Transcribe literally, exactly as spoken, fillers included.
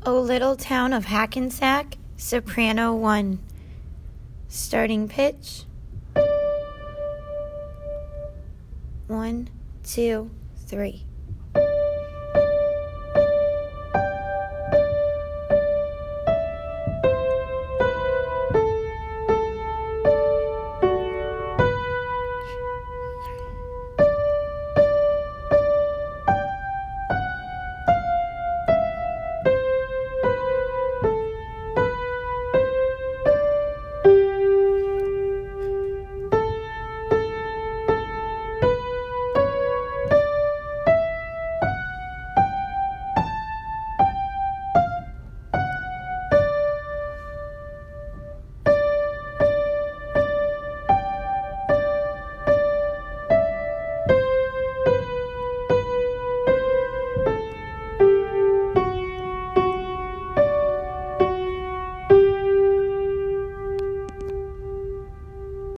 O Little Town of Hackensack, soprano one. Starting pitch. One, two, three.